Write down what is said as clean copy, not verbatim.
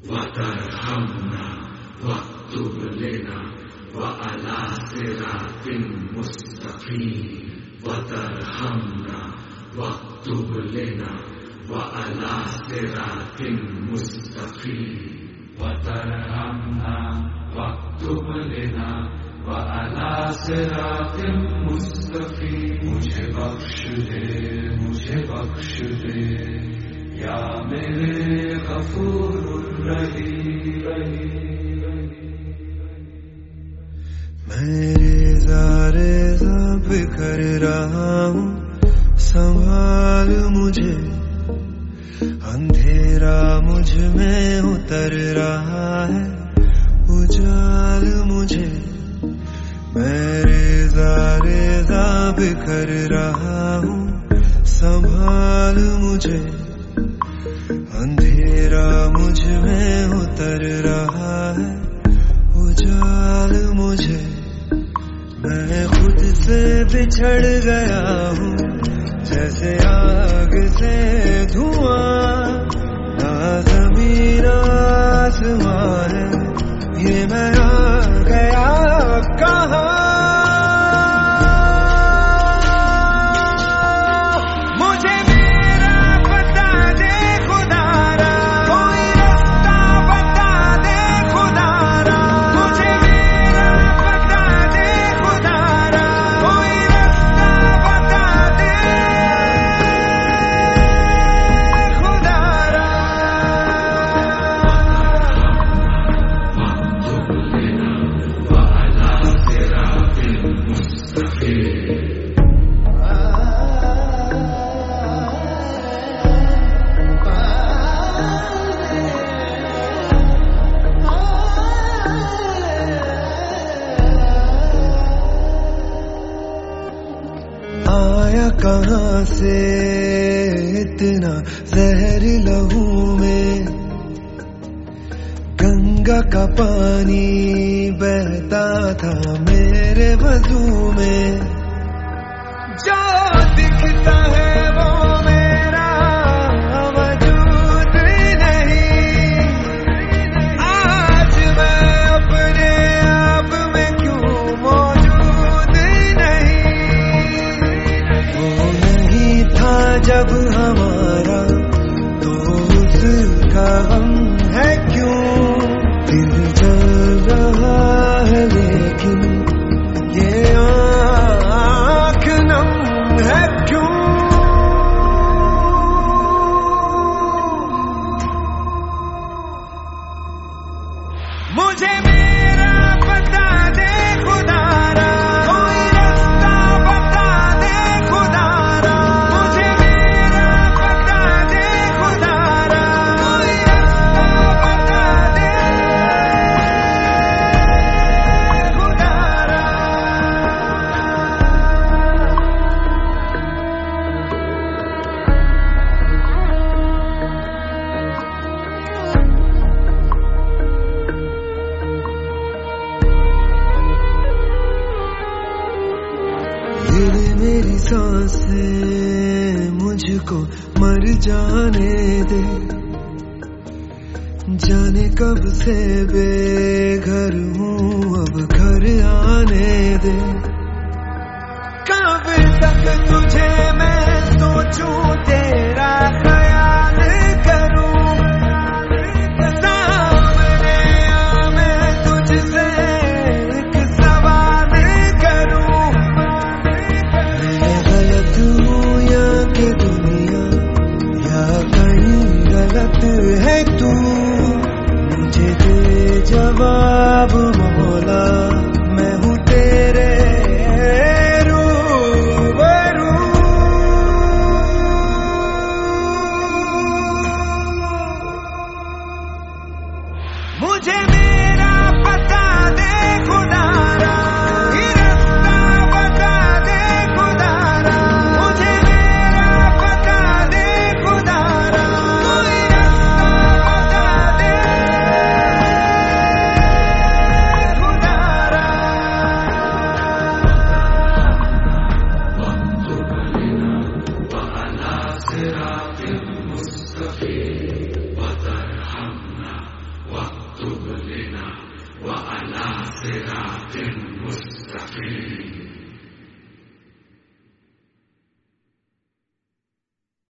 وترحمنا واكتب لنا وعلى صراط مستقيم وترحمنا واكتب لنا وعلى صراط مستقيم وترحمنا واكتب لنا وعلى صراط مستقيم मुझे बख्श दे या मेरे गफूर रहीम। मैं रेज़ा बिखर रहा हूँ, संभाल मुझे, अंधेरा मुझ में उतर रहा है, उजाल मुझे। मैं रेज़ा बिखर रहा हूँ, संभाल मुझे, अंधेरा मुझ में उतर रहा है, उजाल मुझे। मैं खुद से बिछड़ गया हूँ, जैसे आग से धुआं, ना ज़मीन आसमां है, ये मैं आ गया कहाँ। आया कहाँ से इतना जहर लहू में, गंगा का पानी बहता था मेरे वजू में। जो दिखता है वो मेरा वजूद नहीं, आज मैं अपने आप में क्यों मौजूद नहीं। वो नहीं था जब हमारा, तो उसका हम है क्यों। दिल जल रहा है लेकिन ये आँख नम है क्यों। मुझे मेरा बता दे खुदारा, कोई रास्ता बता दे खुदारा। मुझे मेरा बता दे खुदारा, कोई रास्ता बता दे खुदारा। दिल मेरी सांसें मुझको मर जाने दे, जाने कब से बेघर हूँ अब घर आने दे। कब तक तुझे मैं सोचूं, तेरा ख्याल करूं, सामने आ मैं तुझसे एक सवाल करूं। मैं गलत हूँ या कि दुनिया, या कहीं गलत है तू। मुझे दे जवाब मौला, मैं हूँ तेरे रूबरू। मुझे मेरा पता दे खुदारा, ये रास्ता बता दे खुदारा। मुझे मेरा पता दे खुदारा, कोई रास्ता बता दे खुदारा। لنا وعلى صراط مستقيم